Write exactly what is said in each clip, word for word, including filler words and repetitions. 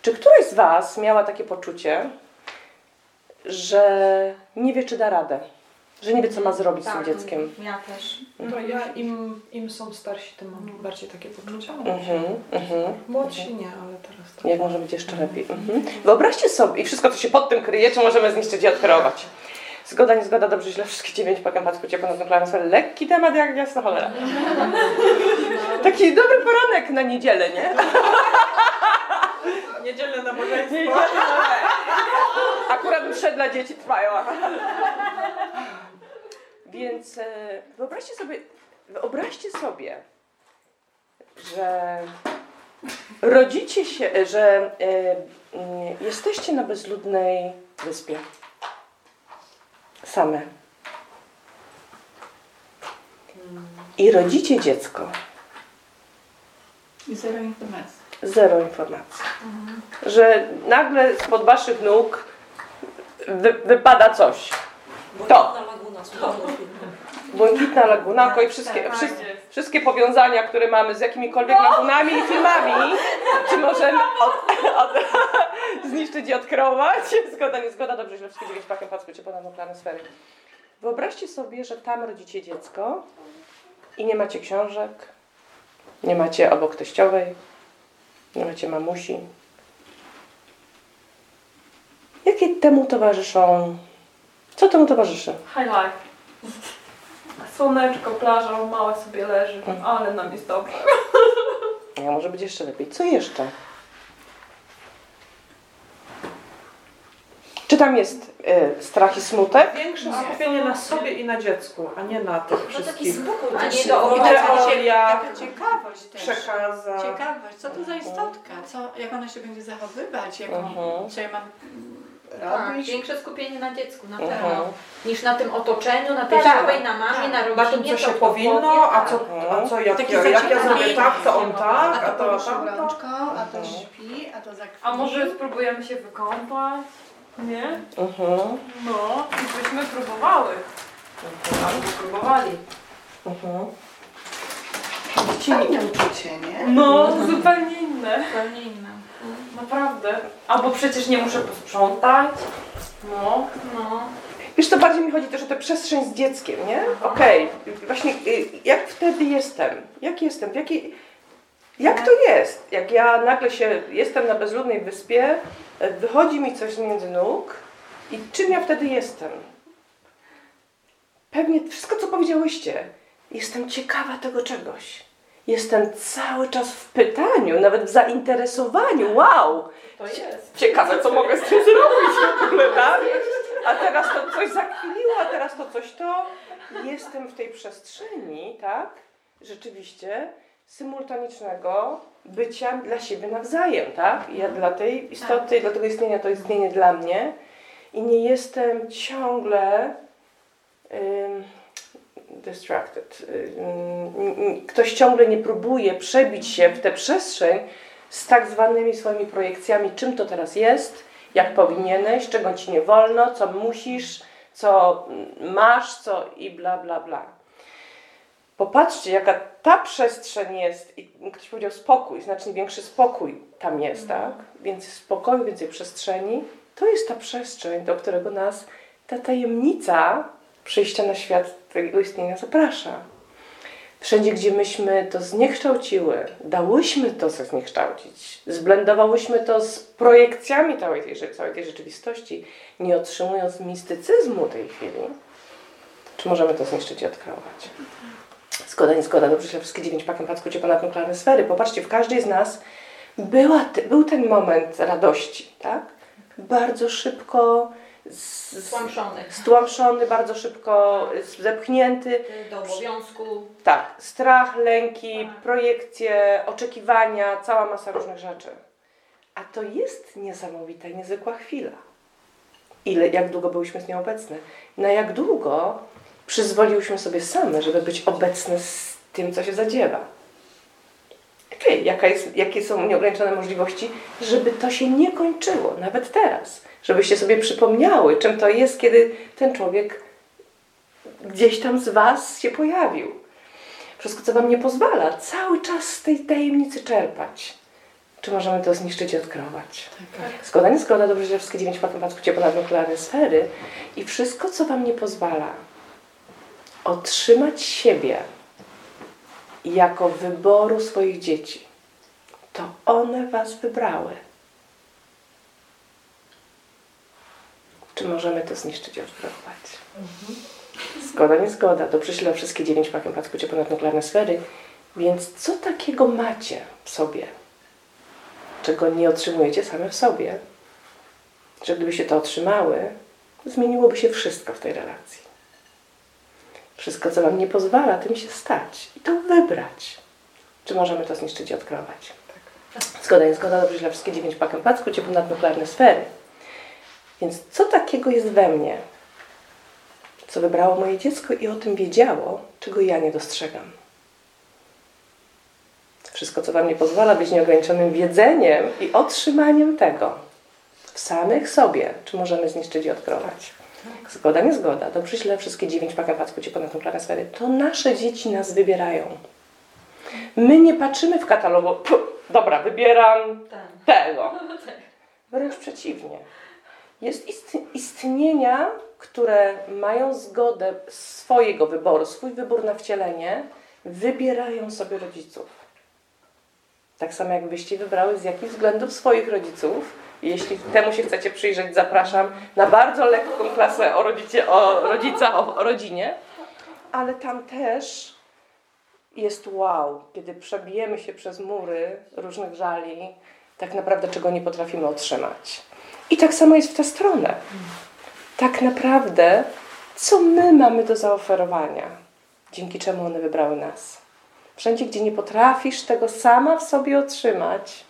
Czy któraś z Was miała takie poczucie, że nie wie, czy da radę? Że nie wie, co ma zrobić tak, z tym dzieckiem? Ja też. No ja im, im są starsi, tym mam bardziej takie poczucia. Mhm, mhm. Młodsi nie, ale teraz tak. Jak może być jeszcze lepiej? Mhm. Wyobraźcie sobie, i wszystko, co się pod tym kryje, czy możemy zniszczyć i odkierować? Zgoda, nie zgoda, dobrze, źle, wszystkie dziewięć, pakem, patrz, ciepło, na nuklearną sferę. Lekki temat, jak jasna cholera. Taki dobry poranek na niedzielę, nie? Niedzielne nabożeństwo. Akurat msze dla dzieci trwają. Więc e, wyobraźcie sobie, wyobraźcie sobie, że rodzicie się, że e, m, jesteście na bezludnej wyspie. Same. I rodzicie dziecko. I zero informacji. Zero informacji. Mhm. Że nagle spod waszych nóg wy, wypada coś. To. Błękitna laguna, i wszystkie, tak, wszystkie, jest. wszystkie powiązania, które mamy z jakimikolwiek lagunami i filmami, czy możemy od, od, zniszczyć i odkreować? Zgoda, nie zgoda, dobrze, źle, wszystkie dziewięć pakiem, patrzcie ciepło na nuklearne sfery. Wyobraźcie sobie, że tam rodzicie dziecko i nie macie książek, nie macie obok teściowej, nie macie mamusi. Jakie temu towarzyszą? Co temu towarzyszy? High life. Słoneczko, plaża, małe sobie leży, ale nam jest dobrze. Ja, może być jeszcze lepiej. Co jeszcze? Czy tam jest y, strach i smutek? Większe skupienie na sobie i na dziecku, a nie na tych wszystkich A nie do teoriach, Taka ciekawość też. przekazach. Ciekawość, co to za istotka, co, jak ona się będzie zachowywać, jaką, Mhm. co ja mam Tak, robić. większe skupienie na dziecku, na pewno. Mhm. Niż na tym otoczeniu, na tej Tak, szkołej, na mamie, tak. na Na tym, rodzinie. co się to powinno, powie, a tak. co, a co jak, Takie ja, jak ja zaciekawienie. zrobię tak, to on tak, A a to to poruszył tamto. rączką, a to Mhm. śpi, a to zakwili. A może spróbujemy się wykąpać? Nie? Mhm. No, i byśmy próbowały. Albo próbowali. Mhm. Fajne uczucie, nie? No, zupełnie inne. Zupełnie inne. Naprawdę. Albo przecież nie muszę posprzątać. No, no. Wiesz, to bardziej mi chodzi też o tę przestrzeń z dzieckiem, nie? Okej, okay. Właśnie y, jak wtedy jestem? Jak jestem? W jakiej... Jak to jest? Jak ja nagle się jestem na bezludnej wyspie, y, wychodzi mi coś z między nóg i czym ja wtedy jestem? Pewnie wszystko, co powiedziałyście. Jestem ciekawa tego czegoś. Jestem cały czas w pytaniu, nawet w zainteresowaniu. Wow! To jest. Ciekawe, co mogę z tym zrobić w ogóle, tak? A teraz to coś zakwiliło, a teraz to coś to. Jestem w tej przestrzeni, tak? Rzeczywiście symultanicznego bycia dla siebie nawzajem, tak? Ja dla tej istoty, dla tego istnienia, to istnienie dla mnie. I nie jestem ciągle um, distracted. Um, ktoś ciągle nie próbuje przebić się w tę przestrzeń z tak zwanymi swoimi projekcjami, czym to teraz jest, jak powinieneś, czego ci nie wolno, co musisz, co masz, co i bla, bla, bla. Popatrzcie, jaka ta przestrzeń jest, i ktoś powiedział spokój, znacznie większy spokój tam jest, tak? Więcej spokoju, więcej przestrzeni. To jest ta przestrzeń, do którego nas ta tajemnica przyjścia na świat tego istnienia zaprasza. Wszędzie, gdzie myśmy to zniekształciły, dałyśmy to zniekształcić, zblendowałyśmy to z projekcjami całej tej, całej tej rzeczywistości, nie otrzymując mistycyzmu tej chwili, czy możemy to zniszczyć i odkreować? Zgoda, nie zgoda, dobrze, że wszystkie dziewięć pakiem patrzcie ponad nuklearne sfery. Popatrzcie, w każdej z nas była, był ten moment radości, tak? Bardzo szybko z, Stłamszony. stłamszony, bardzo szybko zepchnięty. Do obowiązku. Tak, strach, lęki, Tak. projekcje, oczekiwania, cała masa różnych rzeczy. A to jest niesamowita i niezwykła chwila. Ile, jak długo byliśmy z nią obecne? Na jak długo przyzwoliłyśmy sobie same, żeby być obecne z tym, co się zadziewa. Okej, okay, jaka jest, jakie są nieograniczone możliwości, żeby to się nie kończyło, nawet teraz. Żebyście sobie przypomniały, czym to jest, kiedy ten człowiek gdzieś tam z was się pojawił. Wszystko, co wam nie pozwala cały czas z tej tajemnicy czerpać. czy możemy to zniszczyć i odkrywać? Tak. Zgoda, nie zgoda, dobrze, że wszystkie dziewięć pakiem packujcie ponad nuklearne sfery i wszystko, co Wam nie pozwala otrzymać siebie jako wyboru swoich dzieci, to one Was wybrały. Czy możemy to zniszczyć i odkrywać? Zgoda, nie zgoda, dobrze, źle, wszystkie dziewięć pakiem packujcie ponad nuklearne sfery, więc co takiego macie w sobie, czego nie otrzymujecie same w sobie, że gdybyście to otrzymały, zmieniłoby się wszystko w tej relacji. Wszystko, co Wam nie pozwala tym się stać i to wybrać. Czy możemy to zniszczyć i odkrywać? Zgoda, nie zgoda, dobrze, źle, wszystkie dziewięć pakiem packujcie ponad nuklearne sfery. Więc co takiego jest we mnie, co wybrało moje dziecko i o tym wiedziało, czego ja nie dostrzegam? Wszystko, co Wam nie pozwala być nieograniczonym wiedzeniem i otrzymaniem tego w samych sobie, czy możemy zniszczyć i odkrywać? Zgoda, nie zgoda. Dobrze, źle, wszystkie dziewięć pakiem packujcie ponad nuklearne sfery. To nasze dzieci nas wybierają. My nie patrzymy w katalogu, "Puh, dobra, wybieram tego. Wręcz przeciwnie. Jest isti- istnienia, które mają zgodę swojego wyboru, swój wybór na wcielenie, wybierają sobie rodziców. Tak samo jakbyście wybrały z jakich względów swoich rodziców. Jeśli temu się chcecie przyjrzeć, zapraszam na bardzo lekką klasę o, rodzicie, o rodzica, o, o rodzinie. Ale tam też jest wow, kiedy przebijemy się przez mury różnych żali, tak naprawdę czego nie potrafimy otrzymać. I tak samo jest w tę stronę. Tak naprawdę, co my mamy do zaoferowania, dzięki czemu one wybrały nas. Wszędzie, gdzie nie potrafisz tego sama w sobie otrzymać,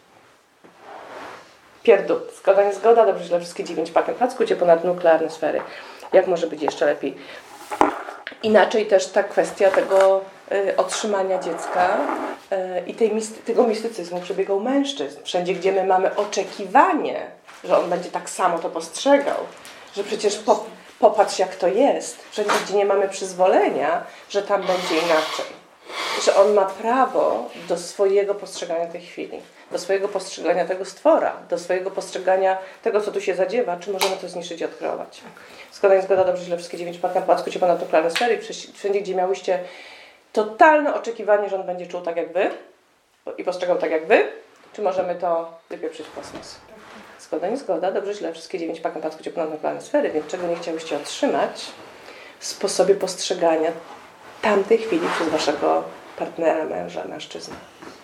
pierdół, zgoda, nie zgoda, dobrze, źle, wszystkie dziewięć pakiem packujcie ponad nuklearne sfery. Jak może być jeszcze lepiej? Inaczej też ta kwestia tego y, otrzymania dziecka y, i tej misty, tego mistycyzmu przebiegał mężczyzn. Wszędzie, gdzie my mamy oczekiwanie, że on będzie tak samo to postrzegał, że przecież po, popatrz jak to jest. Wszędzie, gdzie nie mamy przyzwolenia, że tam będzie inaczej. Że on ma prawo do swojego postrzegania tej chwili, do swojego postrzegania tego stwora, do swojego postrzegania tego, co tu się zadziewa, czy możemy to zniszczyć i odkrywać. Zgoda, nie zgoda, dobrze, źle, wszystkie dziewięć pakiem packujcie ponad nuklearne sfery. Wszędzie, gdzie miałyście totalne oczekiwanie, że on będzie czuł tak jak wy i postrzegał tak jak wy, czy możemy to wypieprzyć w kosmos. Zgoda, nie zgoda, dobrze, źle, wszystkie dziewięć pakiem packujcie ponad nuklearne sfery, więc czego nie chciałyście otrzymać w sposobie postrzegania tamtej chwili przez waszego partnera, męża, mężczyznę.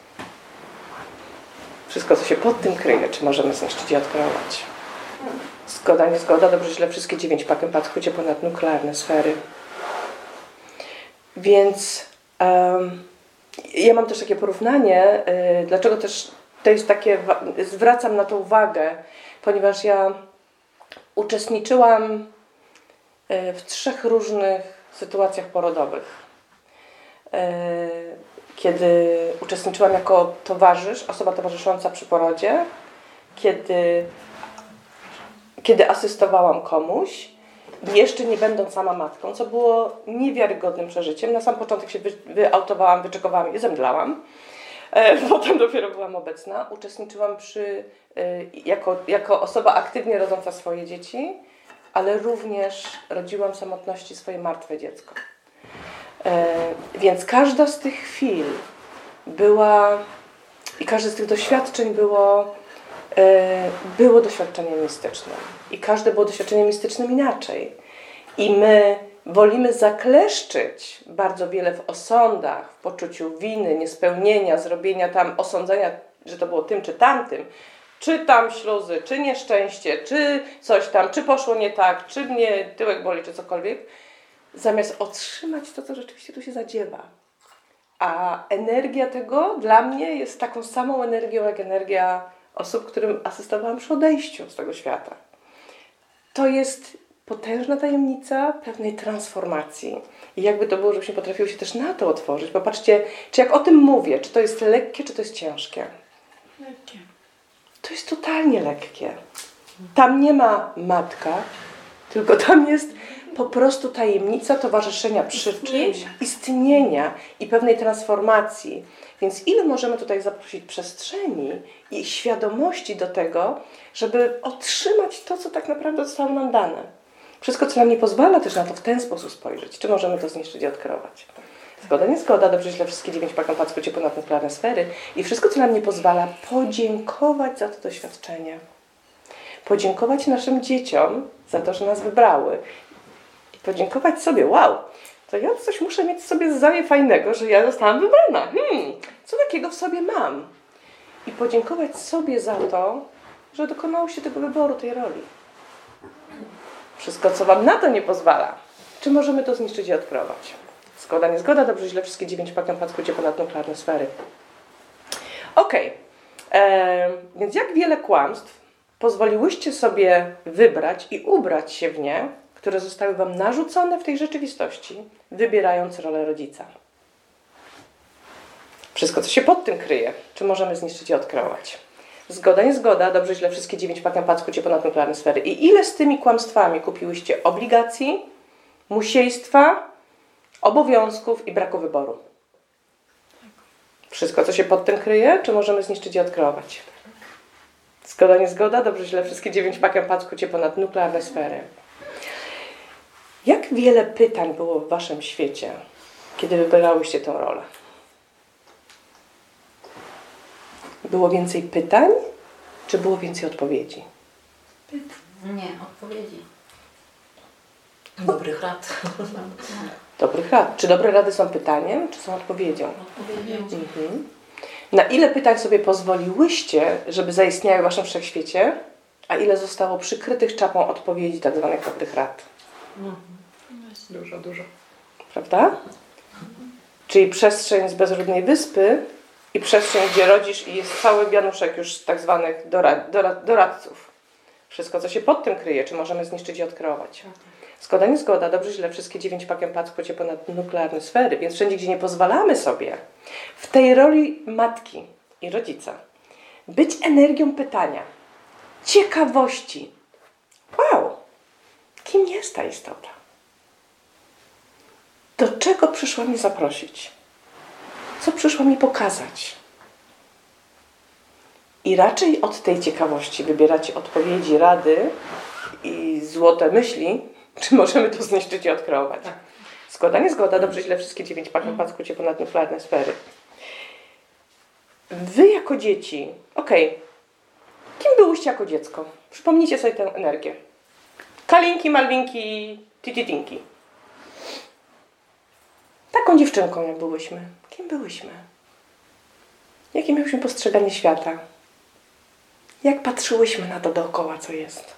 Wszystko, co się pod tym kryje, czy możemy zniszczyć i odkrywać. Zgoda, nie zgoda, dobrze, źle, wszystkie dziewięć pakiem packujcie ponad nuklearne sfery. Więc um, ja mam też takie porównanie, y, dlaczego też to jest takie, zwracam na to uwagę, ponieważ ja uczestniczyłam y, w trzech różnych sytuacjach porodowych. Kiedy uczestniczyłam jako towarzysz, osoba towarzysząca przy porodzie, kiedy, kiedy asystowałam komuś, jeszcze nie będąc sama matką, co było niewiarygodnym przeżyciem. Na sam początek się wy, wyautowałam, wyczekowałam i zemdlałam. Potem dopiero byłam obecna. Uczestniczyłam przy, jako, jako osoba aktywnie rodząca swoje dzieci, ale również rodziłam w samotności swoje martwe dziecko. Więc każda z tych chwil była i każde z tych doświadczeń było, było doświadczeniem mistycznym. I każde było doświadczeniem mistycznym inaczej. I my wolimy zakleszczyć bardzo wiele w osądach, w poczuciu winy, niespełnienia, zrobienia tam osądzenia, że to było tym czy tamtym. Czy tam śluzy, czy nieszczęście, czy coś tam, czy poszło nie tak, czy mnie tyłek boli, czy cokolwiek. Zamiast otrzymać to, co rzeczywiście tu się zadziewa. A energia tego dla mnie jest taką samą energią, jak energia osób, którym asystowałam przy odejściu z tego świata. To jest potężna tajemnica pewnej transformacji. I jakby to było, żebyśmy potrafiły się też na to otworzyć. Popatrzcie, czy jak o tym mówię, czy to jest lekkie, czy to jest ciężkie? Lekkie. To jest totalnie lekkie. Tam nie ma matka, tylko tam jest po prostu tajemnica towarzyszenia przy czymś, istnienia i pewnej transformacji. Więc ile możemy tutaj zaprosić przestrzeni i świadomości do tego, żeby otrzymać to, co tak naprawdę zostało nam dane. Wszystko, co nam nie pozwala też na to w ten sposób spojrzeć. Czy możemy to zniszczyć i odkrywać? Zgoda, nie zgoda, dobrze, źle, wszystkie dziewięć pakompacku ciepło nadnuklearne sfery. I wszystko, co nam nie pozwala podziękować za to doświadczenie. Podziękować naszym dzieciom za to, że nas wybrały. I podziękować sobie, wow, to ja coś muszę mieć w sobie zaje fajnego, że ja zostałam wybrana. Hmm, co takiego w sobie mam? I podziękować sobie za to, że dokonało się tego wyboru, tej roli. Wszystko, co wam na to nie pozwala. Czy możemy to zniszczyć i odkrywać? Zgoda, nie zgoda, dobrze, źle, wszystkie dziewięć pakompacku ciepło nadnuklearne sfery. Okej, okay. Więc jak wiele kłamstw pozwoliłyście sobie wybrać i ubrać się w nie, które zostały wam narzucone w tej rzeczywistości, wybierając rolę rodzica. Wszystko, co się pod tym kryje, czy możemy zniszczyć i odkrywać. Zgoda, nie zgoda, dobrze, źle, wszystkie dziewięć pakompacku ciepło nadnuklearne sfery. I ile z tymi kłamstwami kupiłyście obligacji, musiejstwa, obowiązków i braku wyboru? Wszystko, co się pod tym kryje, czy możemy zniszczyć i odkrywać? Zgoda, nie zgoda, dobrze, źle, wszystkie dziewięć pakompacku ciepło nadnuklearne sfery. Jak wiele pytań było w waszym świecie, kiedy wybierałyście tę rolę? Było więcej pytań, czy było więcej odpowiedzi? Nie, odpowiedzi. Dobrych rad. Dobrych rad. Czy dobre rady są pytaniem, czy są odpowiedzią? Odpowiedzi. Mhm. Na ile pytań sobie pozwoliłyście, żeby zaistniały w waszym wszechświecie, a ile zostało przykrytych czapą odpowiedzi, tak zwanych dobrych rad? Dużo, dużo. Prawda? Czyli przestrzeń z bezludnej wyspy i przestrzeń, gdzie rodzisz i jest cały wianuszek już tak zwanych dorad, dorad, doradców. Wszystko, co się pod tym kryje, czy możemy zniszczyć i odkrywać. Zgoda, nie zgoda, dobrze, źle, wszystkie dziewięć pakompacku ciepło nadnuklearne sfery, więc wszędzie, gdzie nie pozwalamy sobie w tej roli matki i rodzica być energią pytania, ciekawości. Wow, kim jest ta istota? Do czego przyszła mi zaprosić? Co przyszła mi pokazać? I raczej od tej ciekawości wybieracie odpowiedzi, rady i złote myśli, czy możemy to zniszczyć i odkrywać. Zgoda, nie zgoda, dobrze, źle, wszystkie dziewięć pakompacku ciepło nadnuklearne sfery. Wy jako dzieci, okej, okay. Kim byłyście jako dziecko? Przypomnijcie sobie tę energię. Kalinki, malwinki, tititinki. Taką dziewczynką jak byłyśmy. Kim byłyśmy? Jakie miałyśmy postrzeganie świata? Jak patrzyłyśmy na to dookoła, co jest?